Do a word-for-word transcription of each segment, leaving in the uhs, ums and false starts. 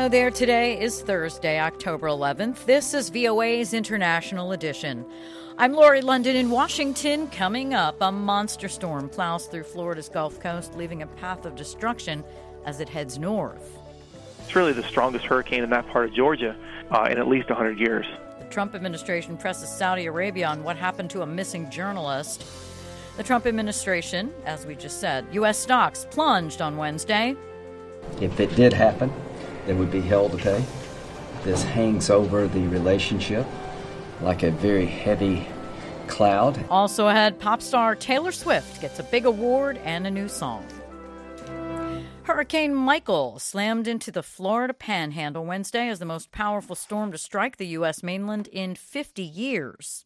Hello there. Today is Thursday, October eleventh. This is V O A's International Edition. I'm Lori London in Washington. Coming up, a monster storm plows through Florida's Gulf Coast, leaving a path of destruction as it heads north. It's really the strongest hurricane in that part of Georgia uh, in at least one hundred years. The Trump administration presses Saudi Arabia on what happened to a missing journalist. The Trump administration, as we just said, U S stocks plunged on Wednesday. If it did happen, it would be hell to pay. This hangs over the relationship like a very heavy cloud. Also ahead, pop star Taylor Swift gets a big award and a new song. Hurricane Michael slammed into the Florida Panhandle Wednesday as the most powerful storm to strike the U S mainland in fifty years.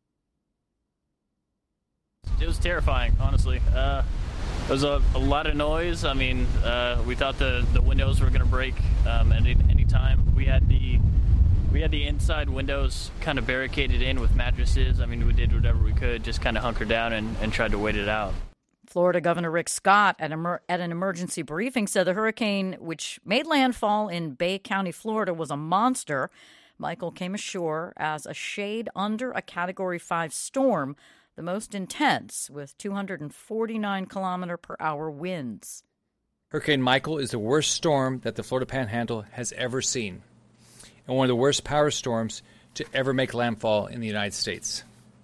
It was terrifying, honestly. Uh, there was a, a lot of noise. I mean, uh, we thought the, the windows were going to break um, at any time. We had the we had the inside windows kind of barricaded in with mattresses. I mean, we did whatever we could, just kind of hunker down and, and tried to wait it out. Florida Governor Rick Scott at, emer- at an emergency briefing said the hurricane, which made landfall in Bay County, Florida, was a monster. Michael came ashore as a shade under a Category five storm, the most intense, with two hundred forty-nine kilometer per hour winds. Hurricane Michael is the worst storm that the Florida Panhandle has ever seen, and one of the worst power storms to ever make landfall in the United States.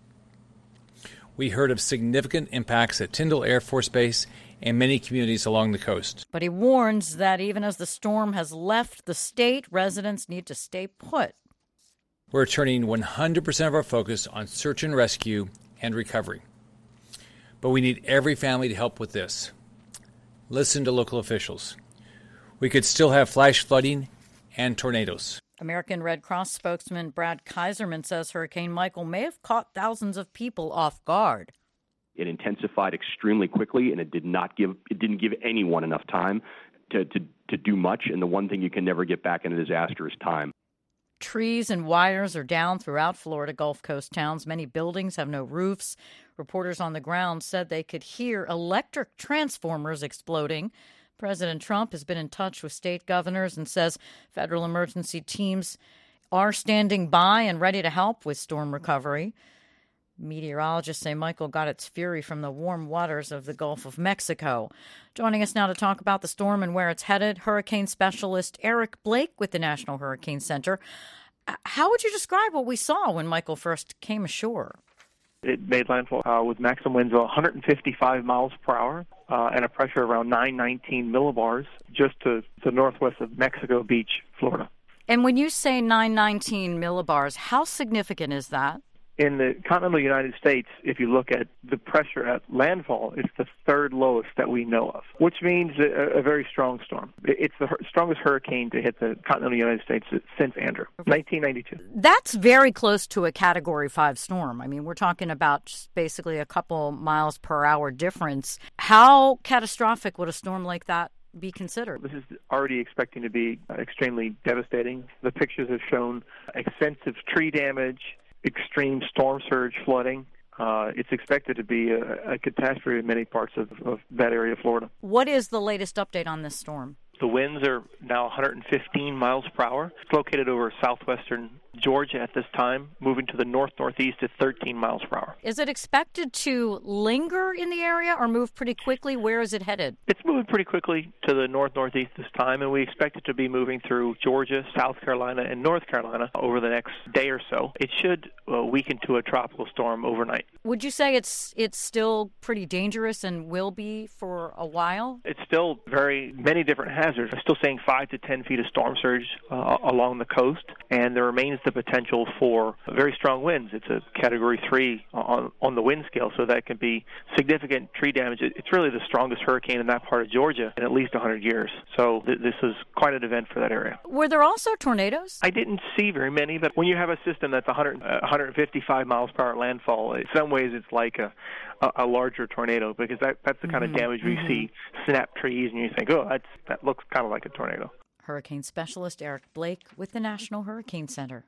We heard of significant impacts at Tyndall Air Force Base and many communities along the coast. But he warns that even as the storm has left the state, residents need to stay put. We're turning one hundred percent of our focus on search and rescue and recovery. But we need every family to help with this. Listen to local officials. We could still have flash flooding and tornadoes. American Red Cross spokesman Brad Kaiserman says Hurricane Michael may have caught thousands of people off guard. It intensified extremely quickly, and it did not give it didn't give anyone enough time to, to, to do much. And the one thing you can never get back in a disaster is time. Trees and wires are down throughout Florida Gulf Coast towns. Many buildings have no roofs. Reporters on the ground said they could hear electric transformers exploding. President Trump has been in touch with state governors and says federal emergency teams are standing by and ready to help with storm recovery. Meteorologists say Michael got its fury from the warm waters of the Gulf of Mexico. Joining us now to talk about the storm and where it's headed, hurricane specialist Eric Blake with the National Hurricane Center. How would you describe what we saw when Michael first came ashore? It made landfall uh, with maximum winds of one hundred fifty-five miles per hour uh, and a pressure around nine nineteen millibars just to the northwest of Mexico Beach, Florida. And when you say nine nineteen millibars, how significant is that? In the continental United States, if you look at the pressure at landfall, it's the third lowest that we know of, which means a, a very strong storm. It's the hu- strongest hurricane to hit the continental United States since Andrew, nineteen ninety-two. That's very close to a Category five storm. I mean, we're talking about just basically a couple miles per hour difference. How catastrophic would a storm like that be considered? This is already expecting to be extremely devastating. The pictures have shown extensive tree damage, extreme storm surge flooding. Uh, it's expected to be a, a catastrophe in many parts of, of that area of Florida. What is the latest update on this storm? The winds are now one hundred fifteen miles per hour. It's located over southwestern Georgia at this time, moving to the north-northeast at thirteen miles per hour. Is it expected to linger in the area or move pretty quickly? Where is it headed? It's moving pretty quickly to the north-northeast this time, and we expect it to be moving through Georgia, South Carolina, and North Carolina over the next day or so. It should uh, weaken to a tropical storm overnight. Would you say it's it's still pretty dangerous and will be for a while? It's still very many different hazards. I'm still saying five to ten feet of storm surge uh, along the coast, and there remains the potential for very strong winds. It's a Category three on, on the wind scale, so that can be significant tree damage. It's really the strongest hurricane in that part of Georgia in at least one hundred years. So th- this is quite an event for that area. Were there also tornadoes? I didn't see very many, but when you have a system that's one hundred, uh, one hundred fifty-five miles per hour landfall, in some ways it's like a, a, a larger tornado, because that, that's the kind mm-hmm. of damage we mm-hmm. see snap trees, and you think, oh, that's, that looks kind of like a tornado. Hurricane specialist Eric Blake with the National Hurricane Center.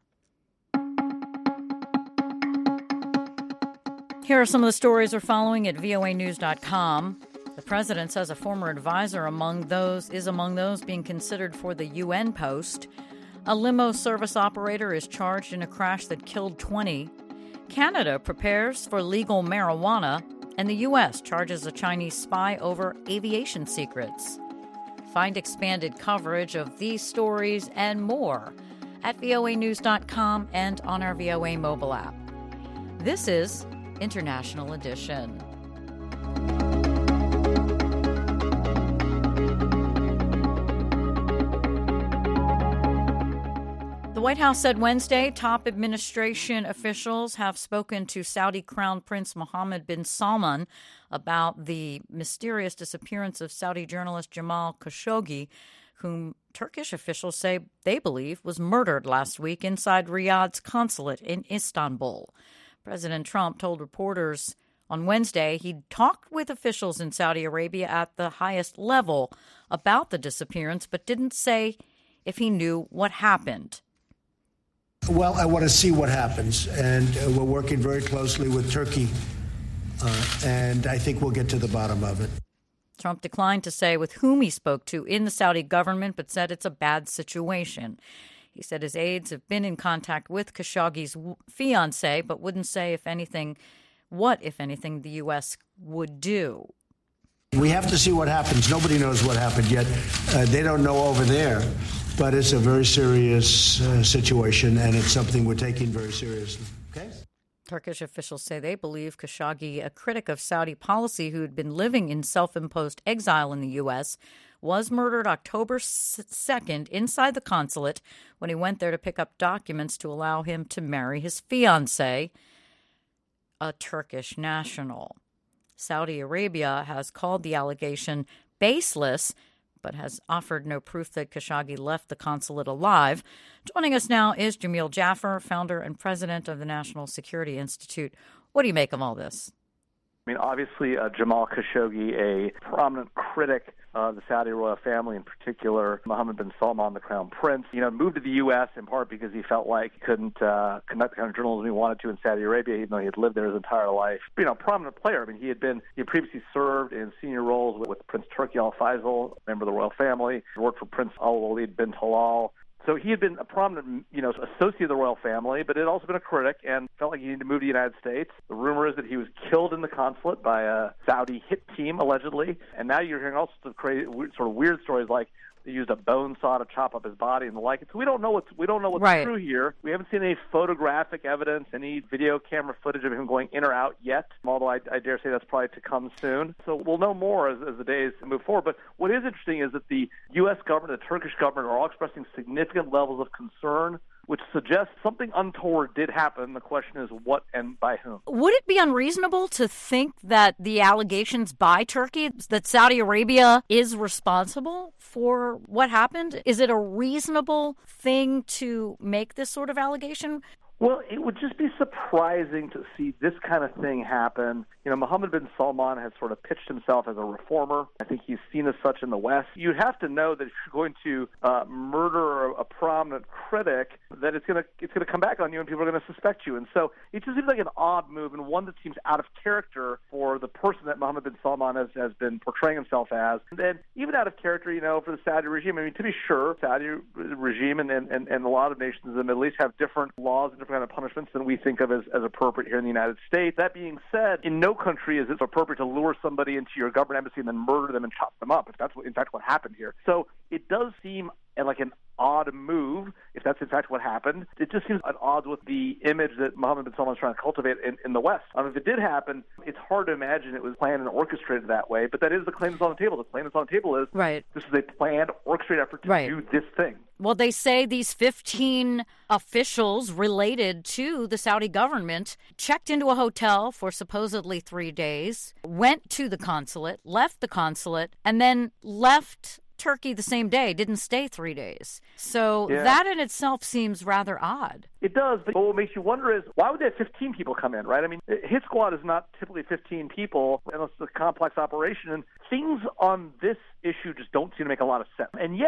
Here are some of the stories we're following at V O A news dot com. The president says a former advisor among those is among those being considered for the U N post. A limo service operator is charged in a crash that killed twenty. Canada prepares for legal marijuana, and the U S charges a Chinese spy over aviation secrets. Find expanded coverage of these stories and more at V O A news dot com and on our V O A mobile app. This is International Edition. The White House said Wednesday top administration officials have spoken to Saudi Crown Prince Mohammed bin Salman about the mysterious disappearance of Saudi journalist Jamal Khashoggi, whom Turkish officials say they believe was murdered last week inside Riyadh's consulate in Istanbul. President Trump told reporters on Wednesday he'd talked with officials in Saudi Arabia at the highest level about the disappearance, but didn't say if he knew what happened. Well, I want to see what happens, and uh, we're working very closely with Turkey, uh, and I think we'll get to the bottom of it. Trump declined to say with whom he spoke to in the Saudi government, but said it's a bad situation. He said his aides have been in contact with Khashoggi's fiancée, but wouldn't say if anything, what, if anything, the U S would do. We have to see what happens. Nobody knows what happened yet. Uh, they don't know over there. But it's a very serious uh, situation, and it's something we're taking very seriously. Okay? Turkish officials say they believe Khashoggi, a critic of Saudi policy who had been living in self-imposed exile in the U S, was murdered October second inside the consulate when he went there to pick up documents to allow him to marry his fiancée, a Turkish national. Saudi Arabia has called the allegation baseless, but has offered no proof that Khashoggi left the consulate alive. Joining us now is Jamil Jaffer, founder and president of the National Security Institute. What do you make of all this? I mean, obviously, uh, Jamal Khashoggi, a prominent critic of the Saudi royal family, in particular, Mohammed bin Salman, the crown prince, you know, moved to the U S in part because he felt like he couldn't uh, conduct the kind of journalism he wanted to in Saudi Arabia, even though he had lived there his entire life. You know, prominent player. I mean, he had been, he had previously served in senior roles with, with Prince Turki Al Faisal, member of the royal family. He worked for Prince Al Walid bin Talal. So he had been a prominent, you know, associate of the royal family, but had also been a critic and felt like he needed to move to the United States. The rumor is that he was killed in the consulate by a Saudi hit team, allegedly. And now you're hearing all sorts of crazy, sort of weird stories like they used a bone saw to chop up his body and the like. So we don't know what's we don't know what's right. true here. We haven't seen any photographic evidence, any video camera footage of him going in or out yet. Although I, I dare say that's probably to come soon. So we'll know more as, as the days move forward. But what is interesting is that the U S government, the Turkish government, are all expressing significant levels of concern, which suggests something untoward did happen. The question is what and by whom. Would it be unreasonable to think that the allegations by Turkey, that Saudi Arabia is responsible for what happened? Is it a reasonable thing to make this sort of allegation? Well, it would just be surprising to see this kind of thing happen. You know, Mohammed bin Salman has sort of pitched himself as a reformer. I think he's seen as such in the West. You'd have to know that if you're going to uh, murder a, a prominent critic, that it's going to it's going to come back on you and people are going to suspect you. And so it just seems like an odd move and one that seems out of character for the person that Mohammed bin Salman has, has been portraying himself as. And then even out of character, you know, for the Saudi regime. I mean, to be sure, Saudi regime and, and, and a lot of nations in the Middle East have different laws and different kind of punishments than we think of as, as appropriate here in the United States. That being said, in no country is it appropriate to lure somebody into your government embassy and then murder them and chop them up, if that's what, in fact what happened here. So it does seem like an odd move, if that's in fact what happened. It just seems at odds with the image that Mohammed bin Salman is trying to cultivate in, in the West. Um, if it did happen, it's hard to imagine it was planned and orchestrated that way, but that is the claim that's on the table. The claim that's on the table is right. This is a planned, orchestrated effort to right. do this thing. Well, they say these fifteen officials related to the Saudi government checked into a hotel for supposedly three days, went to the consulate, left the consulate, and then left Turkey the same day, didn't stay three days. So yeah. that in itself seems rather odd. It does, but what makes you wonder is, why would they have fifteen people come in, right? I mean, hit squad is not typically fifteen people, unless it's a complex operation, and things on this issue just don't seem to make a lot of sense. And yet,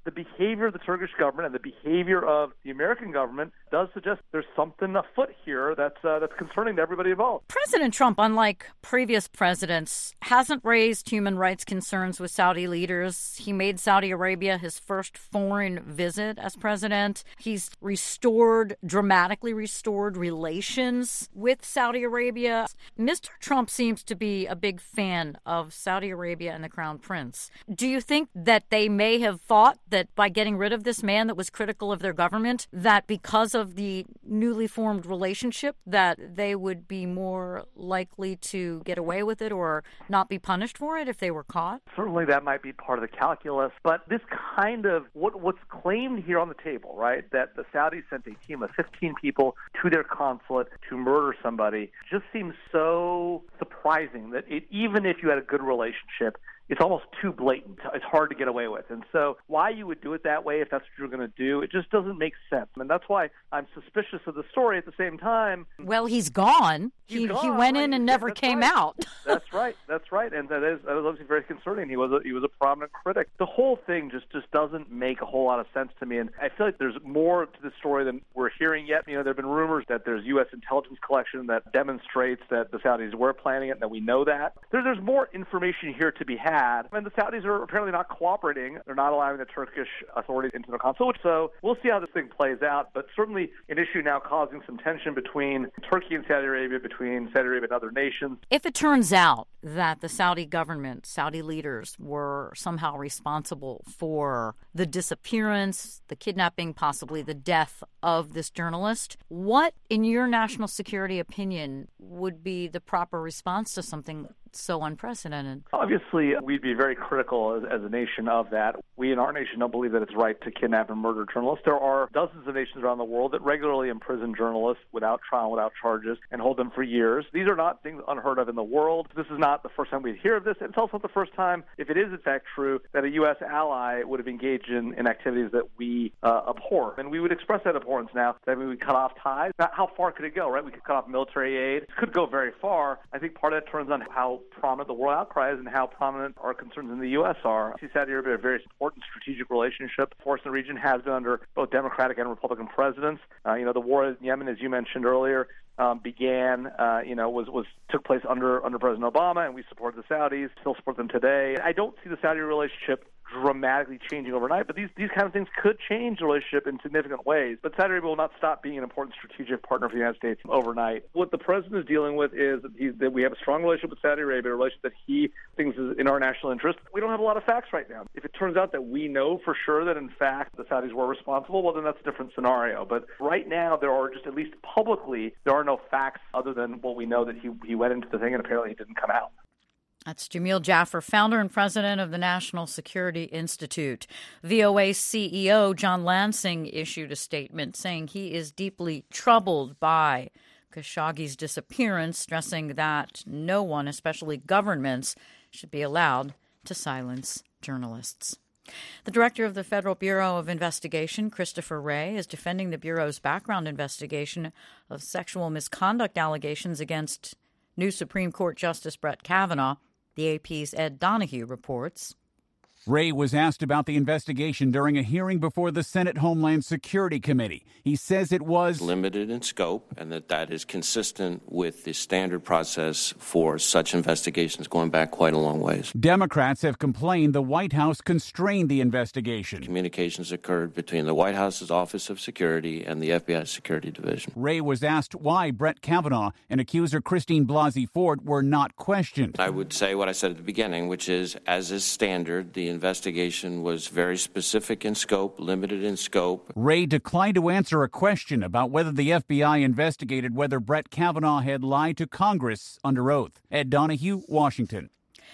the behavior of the Turkish government and the behavior of the American government does suggest there's something afoot here that's uh, that's concerning to everybody involved. President Trump, unlike previous presidents, hasn't raised human rights concerns with Saudi leaders. He made Saudi Arabia his first foreign visit as president. He's restored, dramatically restored relations with Saudi Arabia. Mister Trump seems to be a big fan of Saudi Arabia and the Crown Prince. Do you think that they may have thought that by getting rid of this man that was critical of their government, that because of the newly formed relationship, that they would be more likely to get away with it or not be punished for it if they were caught? Certainly that might be part of the calculus, but this kind of, what what's claimed here on the table, right, that the Saudis sent a team of fifteen people to their consulate to murder somebody, just seems so surprising that it, even if you had a good relationship, it's almost too blatant. It's hard to get away with. And so why you would do it that way if that's what you're going to do, it just doesn't make sense. And that's why I'm suspicious of the story at the same time. Well, he's gone. He's he gone, he went right? in and never That's came right. out. That's right. That's right. And that is, that is obviously very concerning. He was a, he was a prominent critic. The whole thing just, just doesn't make a whole lot of sense to me. And I feel like there's more to the story than we're hearing yet. You know, there have been rumors that there's U S intelligence collection that demonstrates that the Saudis were planning it and that we know that. There, there's more information here to be had. And the Saudis are apparently not cooperating. They're not allowing the Turkish authorities into their consulate. So we'll see how this thing plays out. But certainly an issue now causing some tension between Turkey and Saudi Arabia, between Saudi Arabia and other nations. If it turns out that the Saudi government, Saudi leaders were somehow responsible for the disappearance, the kidnapping, possibly the death of this journalist, what, in your national security opinion, would be the proper response to something so unprecedented? Obviously, we'd be very critical as, as a nation of that. We in our nation don't believe that it's right to kidnap and murder journalists. There are dozens of nations around the world that regularly imprison journalists without trial, without charges, and hold them for years. These are not things unheard of in the world. This is not the first time we hear of this. And it's also not the first time, if it is in fact true, that a U S ally would have engaged in, in activities that we uh, abhor. And we would express that abhorrence now. That we would cut off ties. Now, how far could it go, right? We could cut off military aid. It could go very far. I think part of that turns on how prominent the world outcry is and how prominent our concerns in the U S are. I see Saudi Arabia a very important strategic relationship. Force in the region has been under both Democratic and Republican presidents. Uh, you know, the war in Yemen, as you mentioned earlier, um, began, uh, you know, was, was took place under under President Obama, and we support the Saudis, still support them today. I don't see the Saudi relationship dramatically changing overnight, but these these kind of things could change the relationship in significant ways. But Saudi Arabia will not stop being an important strategic partner for the United States overnight. What the president is dealing with is that, he, that we have a strong relationship with Saudi Arabia, a relationship that he thinks is in our national interest. We don't have a lot of facts right now. If it turns out that we know for sure that, in fact, the Saudis were responsible, well, then that's a different scenario. But right now, there are just, at least publicly, there are no facts other than what we know that he, he went into the thing and apparently he didn't come out. That's Jamil Jaffer, founder and president of the National Security Institute. V O A C E O John Lansing issued a statement saying he is deeply troubled by Khashoggi's disappearance, stressing that no one, especially governments, should be allowed to silence journalists. The director of the Federal Bureau of Investigation, Christopher Wray, is defending the Bureau's background investigation of sexual misconduct allegations against new Supreme Court Justice Brett Kavanaugh. The A P's Ed Donahue reports. Wray was asked about the investigation during a hearing before the Senate Homeland Security Committee. He says it was limited in scope and that that is consistent with the standard process for such investigations going back quite a long ways. Democrats have complained the White House constrained the investigation. Communications occurred between the White House's Office of Security and the F B I Security Division. Wray was asked why Brett Kavanaugh and accuser Christine Blasey Ford were not questioned. I would say what I said at the beginning, which is, as is standard, the investigation was very specific in scope, limited in scope. Wray declined to answer a question about whether the F B I investigated whether Brett Kavanaugh had lied to Congress under oath. Ed Donahue, Washington.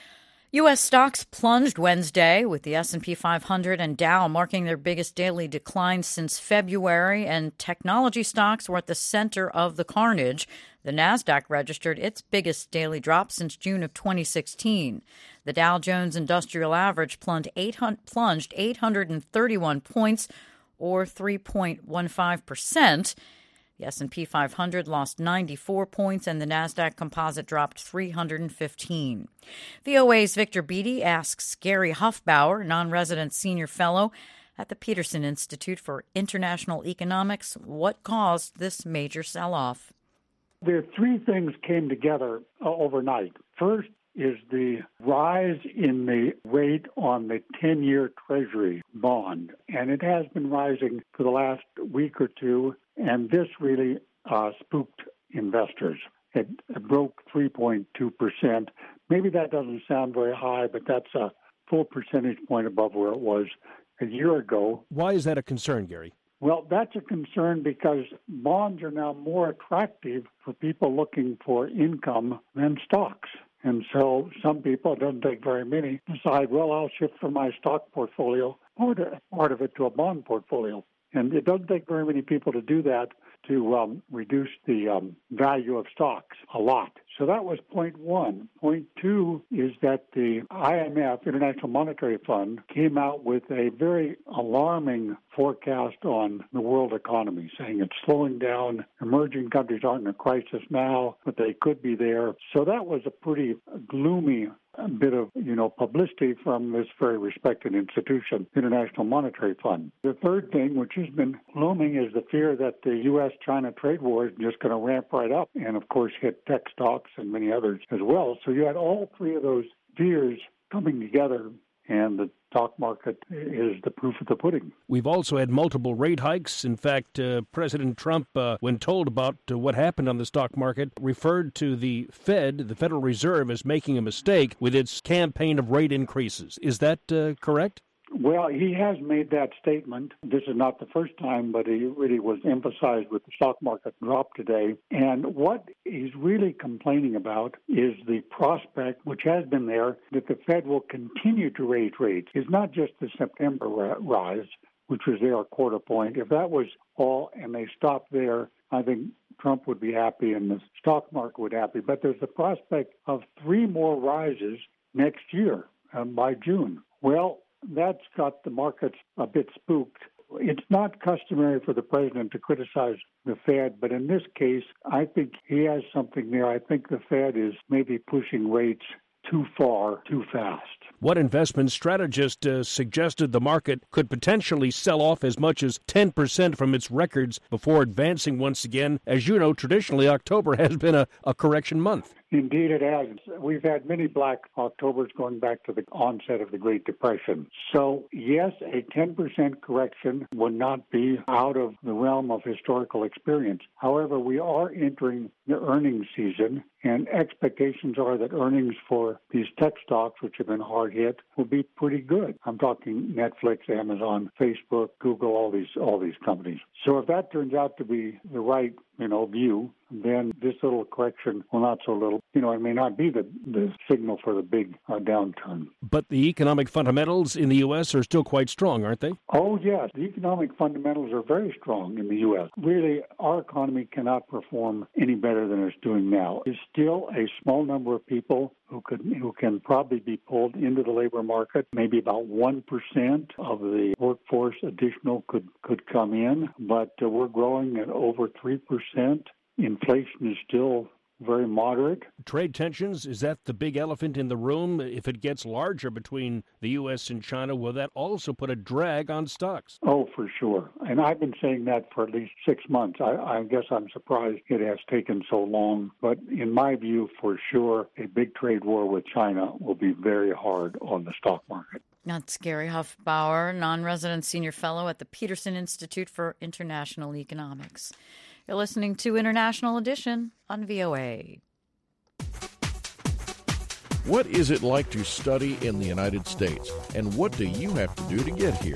U S stocks plunged Wednesday, with the S and P five hundred and Dow marking their biggest daily declines since February, and technology stocks were at the center of the carnage. The Nasdaq registered its biggest daily drop since June of twenty sixteen. The Dow Jones Industrial Average plunged eight hundred thirty-one points, or three point one five percent. The S and P five hundred lost ninety-four points, and the Nasdaq Composite dropped three hundred fifteen. V O A's Victor Beattie asks Gary Huffbauer, non-resident senior fellow, at the Peterson Institute for International Economics. What caused this major sell-off? There are three things came together uh, overnight. First is the rise in the rate on the ten-year Treasury bond, and it has been rising for the last week or two, and this really uh, spooked investors. It, it broke three point two percent. Maybe that doesn't sound very high, but that's a full percentage point above where it was a year ago. Why is that a concern, Gary? Well, that's a concern because bonds are now more attractive for people looking for income than stocks. And so some people, it doesn't take very many, decide, well, I'll shift from my stock portfolio, part of, part of it, to a bond portfolio. And it doesn't take very many people to do that to um, reduce the um, value of stocks a lot. So that was point one. Point two is that the I M F, International Monetary Fund, came out with a very alarming forecast on the world economy, saying it's slowing down. Emerging countries aren't in a crisis now, but they could be there. So that was a pretty gloomy bit of, you know, publicity from this very respected institution, International Monetary Fund. The third thing, which has been looming, is the fear that the U S China trade war is just going to ramp right up and, of course, hit tech stocks and many others as well. So you had all three of those fears coming together, and the stock market is the proof of the pudding. We've also had multiple rate hikes. In fact, uh, President Trump, uh, when told about uh, what happened on the stock market, referred to the Fed, the Federal Reserve, as making a mistake with its campaign of rate increases. Is that uh, correct? Well, he has made that statement. This is not the first time, but he really was emphasized with the stock market drop today. And what he's really complaining about is the prospect, which has been there, that the Fed will continue to raise rates. It's not just the September rise, which was there a quarter point. If that was all and they stopped there, I think Trump would be happy and the stock market would be happy. But there's the prospect of three more rises next year um, by June. Well, that's got the markets a bit spooked. It's not customary for the president to criticize the Fed, but in this case, I think he has something there. I think the Fed is maybe pushing rates too far, too fast. What investment strategist uh, suggested the market could potentially sell off as much as ten percent from its records before advancing once again? As you know, traditionally, October has been a, a correction month. Indeed, it has. We've had many black Octobers going back to the onset of the Great Depression. So, yes, a ten percent correction would not be out of the realm of historical experience. However, we are entering the earnings season, and expectations are that earnings for these tech stocks, which have been hard hit, will be pretty good. I'm talking Netflix, Amazon, Facebook, Google, all these all these companies. So if that turns out to be the right, you know, view, then this little correction, well, not so little, you know, it may not be the, the signal for the big uh, downturn. But the economic fundamentals in the U S are still quite strong, aren't they? Oh, yes. The economic fundamentals are very strong in the U S. Really, our economy cannot perform any better than it's doing now. There's still a small number of people who could who can probably be pulled into the labor market. Maybe about one percent of the workforce additional could, could come in, but uh, we're growing at over three percent. Inflation is still very moderate. Trade tensions, is that the big elephant in the room? If it gets larger between the U S and China, will that also put a drag on stocks? Oh, for sure. And I've been saying that for at least six months. I, I guess I'm surprised it has taken so long. But in my view, for sure, a big trade war with China will be very hard on the stock market. That's Gary Hufbauer, non-resident senior fellow at the Peterson Institute for International Economics. You're listening to International Edition on V O A. What is it like to study in the United States, and what do you have to do to get here?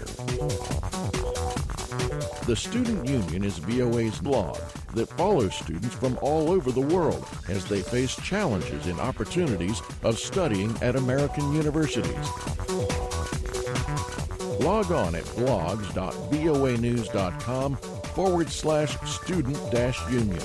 The Student Union is V O A's blog that follows students from all over the world as they face challenges and opportunities of studying at American universities. Log on at blogs.voanews.com forward slash student dash union.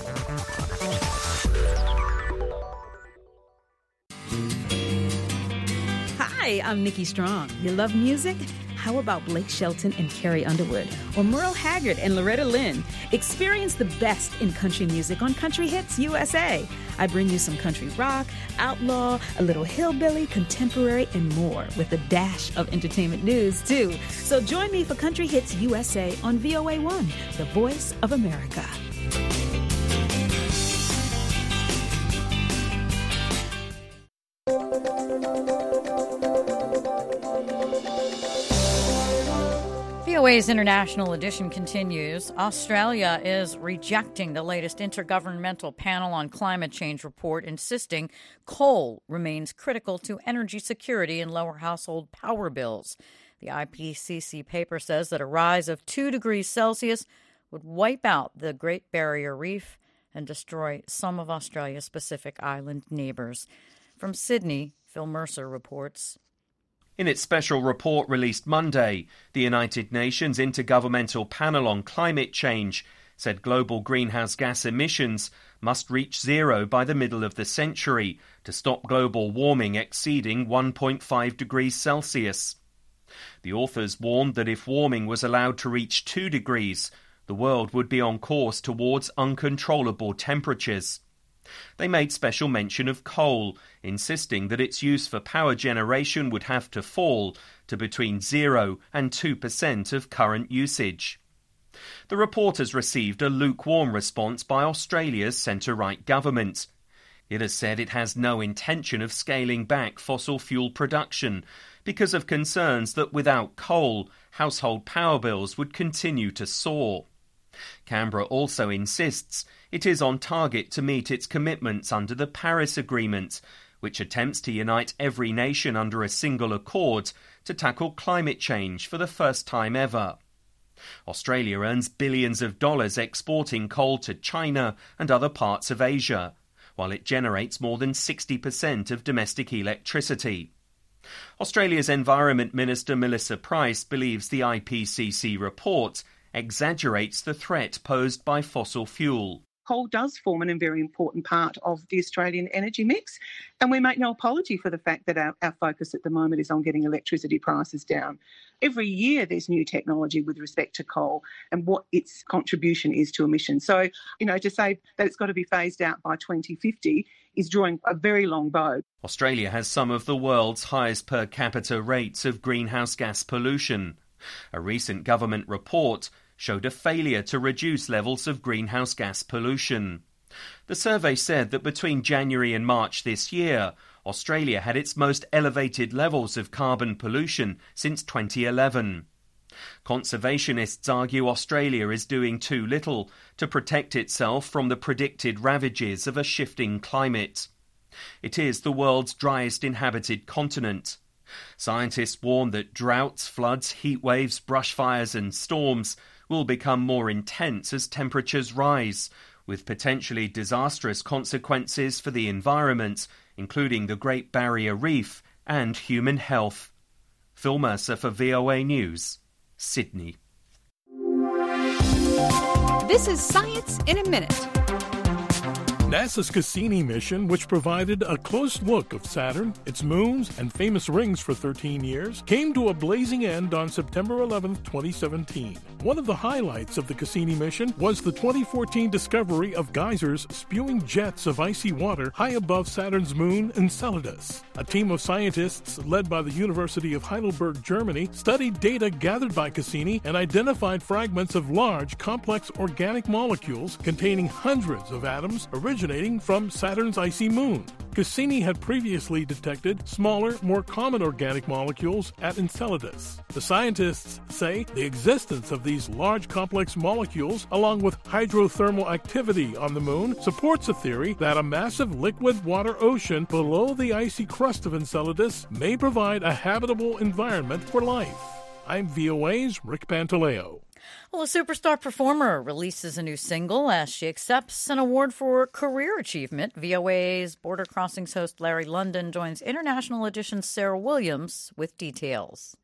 Hi, I'm Nikki Strong. You love music? How about Blake Shelton and Carrie Underwood? Or Merle Haggard and Loretta Lynn? Experience the best in country music on Country Hits U S A. I bring you some country rock, outlaw, a little hillbilly, contemporary, and more, with a dash of entertainment news, too. So join me for Country Hits U S A on V O A one, the voice of America. V O A's International Edition continues. Australia is rejecting the latest Intergovernmental Panel on Climate Change report, insisting coal remains critical to energy security and lower household power bills. The I P C C paper says that a rise of two degrees Celsius would wipe out the Great Barrier Reef and destroy some of Australia's Pacific Island neighbours. From Sydney, Phil Mercer reports. In its special report released Monday, the United Nations Intergovernmental Panel on Climate Change said global greenhouse gas emissions must reach zero by the middle of the century to stop global warming exceeding one point five degrees Celsius. The authors warned that if warming was allowed to reach two degrees, the world would be on course towards uncontrollable temperatures. They made special mention of coal, insisting that its use for power generation would have to fall to between zero and two percent of current usage. The report has received a lukewarm response by Australia's centre-right government. It has said it has no intention of scaling back fossil fuel production because of concerns that without coal, household power bills would continue to soar. Canberra also insists it is on target to meet its commitments under the Paris Agreement, which attempts to unite every nation under a single accord to tackle climate change for the first time ever. Australia earns billions of dollars exporting coal to China and other parts of Asia, while it generates more than sixty percent of domestic electricity. Australia's Environment Minister Melissa Price believes the I P C C report exaggerates the threat posed by fossil fuel. Coal does form a very important part of the Australian energy mix, and we make no apology for the fact that our, our focus at the moment is on getting electricity prices down. Every year there's new technology with respect to coal and what its contribution is to emissions. So, you know, to say that it's got to be phased out by twenty fifty is drawing a very long bow. Australia has some of the world's highest per capita rates of greenhouse gas pollution. A recent government report showed a failure to reduce levels of greenhouse gas pollution. The survey said that between January and March this year, Australia had its most elevated levels of carbon pollution since twenty eleven. Conservationists argue Australia is doing too little to protect itself from the predicted ravages of a shifting climate. It is the world's driest inhabited continent. Scientists warn that droughts, floods, heat waves, brush fires and storms will become more intense as temperatures rise, with potentially disastrous consequences for the environment, including the Great Barrier Reef and human health. Phil Mercer for V O A News, Sydney. This is Science in a Minute. NASA's Cassini mission, which provided a close look of Saturn, its moons, and famous rings for thirteen years, came to a blazing end on September eleventh, twenty seventeen. One of the highlights of the Cassini mission was the twenty fourteen discovery of geysers spewing jets of icy water high above Saturn's moon Enceladus. A team of scientists led by the University of Heidelberg, Germany, studied data gathered by Cassini and identified fragments of large, complex organic molecules containing hundreds of atoms originating from Saturn's icy moon. Cassini had previously detected smaller, more common organic molecules at Enceladus. The scientists say the existence of these large complex molecules, along with hydrothermal activity on the moon, supports a theory that a massive liquid water ocean below the icy crust of Enceladus may provide a habitable environment for life. I'm V O A's Rick Pantaleo. Well, a superstar performer releases a new single as she accepts an award for career achievement. V O A's Border Crossings host Larry London joins International Edition's Sarah Williams with details.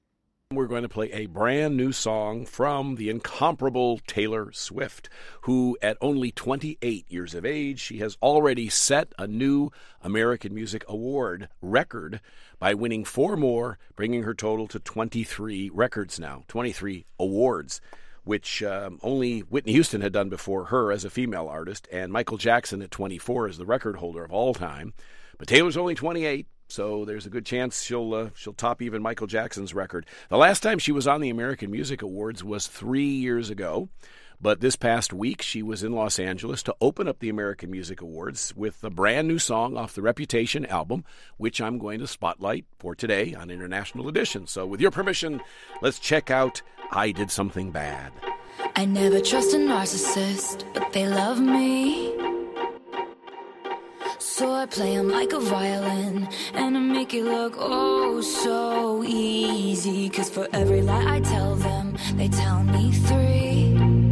We're going to play a brand new song from the incomparable Taylor Swift, who at only twenty-eight years of age, she has already set a new American Music Award record by winning four more, bringing her total to twenty-three records now, twenty-three awards, which um, only Whitney Houston had done before her as a female artist, and Michael Jackson at twenty-four is the record holder of all time. But Taylor's only twenty-eight. So there's a good chance she'll uh, she'll top even Michael Jackson's record. The last time she was on the American Music Awards was three years ago. But this past week, she was in Los Angeles to open up the American Music Awards with a brand new song off the Reputation album, which I'm going to spotlight for today on International Edition. So with your permission, let's check out I Did Something Bad. I never trust a narcissist, but they love me. So I play them like a violin, and I make it look oh so easy. Cause for every lie I tell them, they tell me three.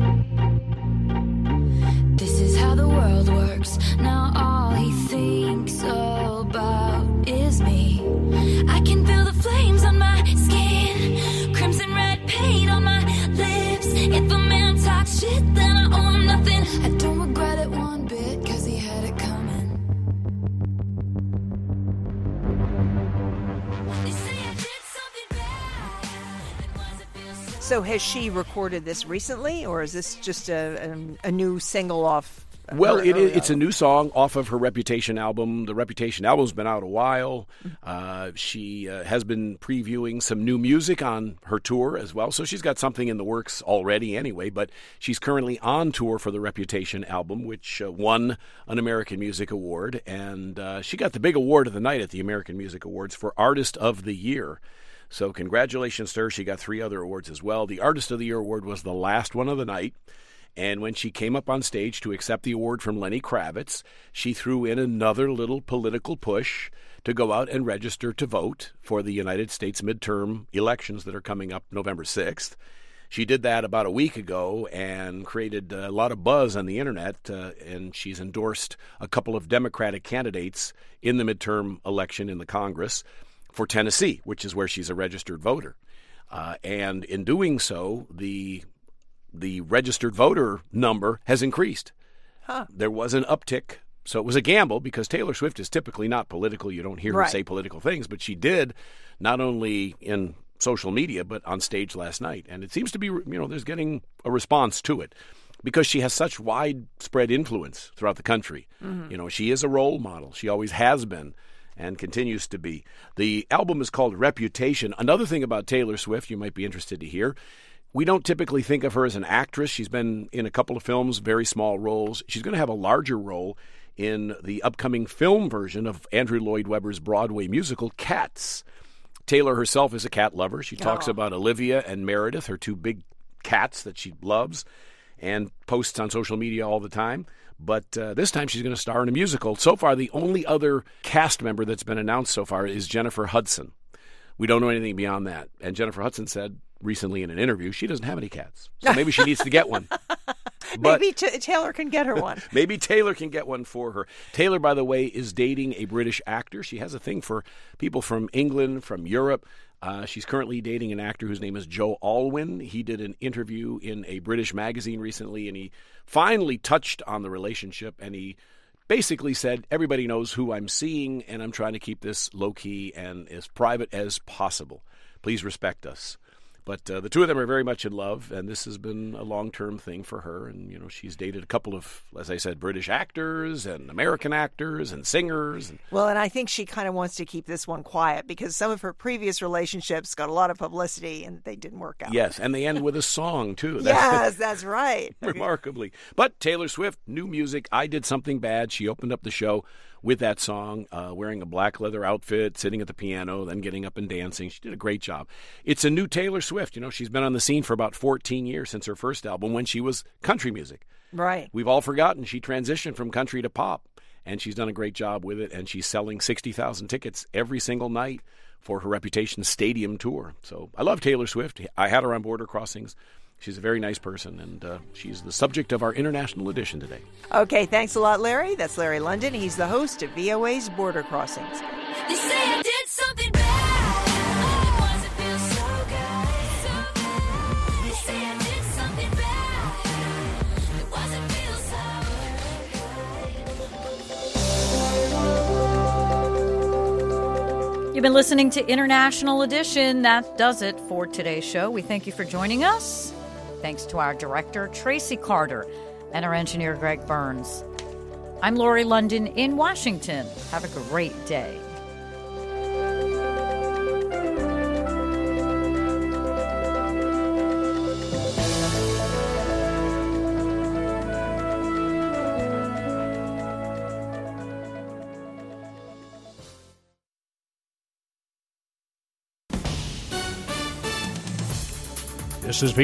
This is how the world works. Now all he thinks about is me. I can feel the flames on my skin, crimson red paint on my lips. If a man talks shit, then I owe him nothing. I don't regret it one bit, cause he had it coming. So has she recorded this recently, or is this just a, a, a new single off? Well, her, it is, her, it's a new song off of her Reputation album. The Reputation album's been out a while. Uh, she uh, has been previewing some new music on her tour as well, so she's got something in the works already anyway, but she's currently on tour for the Reputation album, which uh, won an American Music Award, and uh, she got the big award of the night at the American Music Awards for Artist of the Year. So congratulations to her. She got three other awards as well. The Artist of the Year award was the last one of the night. And when she came up on stage to accept the award from Lenny Kravitz, she threw in another little political push to go out and register to vote for the United States midterm elections that are coming up November sixth. She did that about a week ago and created a lot of buzz on the internet, uh, and she's endorsed a couple of Democratic candidates in the midterm election in the Congress for Tennessee, which is where she's a registered voter. Uh, and in doing so, the the registered voter number has increased. Huh. There was an uptick. So it was a gamble because Taylor Swift is typically not political. You don't hear her Right. say political things, but she did not only in social media, but on stage last night. And it seems to be, you know, there's getting a response to it because she has such widespread influence throughout the country. Mhm. You know, she is a role model. She always has been and continues to be. The album is called Reputation. Another thing about Taylor Swift you might be interested to hear, we don't typically think of her as an actress. She's been in a couple of films, very small roles. She's going to have a larger role in the upcoming film version of Andrew Lloyd Webber's Broadway musical, Cats. Taylor herself is a cat lover. She talks Oh. about Olivia and Meredith, her two big cats that she loves, and posts on social media all the time. But uh, this time she's going to star in a musical. So far, the only other cast member that's been announced so far is Jennifer Hudson. We don't know anything beyond that. And Jennifer Hudson said recently in an interview she doesn't have any cats. So maybe she needs to get one. But Maybe T- Taylor can get her one. maybe Taylor can get one for her. Taylor, by the way, is dating a British actor. She has a thing for people from England, from Europe. Uh, she's currently dating an actor whose name is Joe Alwyn. He did an interview in a British magazine recently, and he finally touched on the relationship, and he basically said, everybody knows who I'm seeing, and I'm trying to keep this low-key and as private as possible. Please respect us. But uh, the two of them are very much in love, and this has been a long-term thing for her. And, you know, she's dated a couple of, as I said, British actors and American actors and singers. And Well, and I think she kind of wants to keep this one quiet because some of her previous relationships got a lot of publicity and they didn't work out. yes, and they end with a song, too. Yes, that's right. Remarkably. But Taylor Swift, new music. I Did Something Bad. She opened up the show with that song, uh, wearing a black leather outfit, sitting at the piano, then getting up and dancing. She did a great job. It's a new Taylor Swift. You know, she's been on the scene for about fourteen years since her first album when she was country music. Right. We've all forgotten she transitioned from country to pop, and she's done a great job with it, and she's selling sixty thousand tickets every single night for her Reputation Stadium tour. So I love Taylor Swift. I had her on Border Crossings. She's a very nice person, and uh, she's the subject of our international edition today. Okay, thanks a lot, Larry. That's Larry London. He's the host of V O A's Border Crossings. They say I did something bad. Oh, it wasn't feel so good. been listening to International Edition. That does it for today's show. We thank you for joining us. Thanks to our director, Tracy Carter, and our engineer, Greg Burns. I'm Lori London in Washington. Have a great day. This is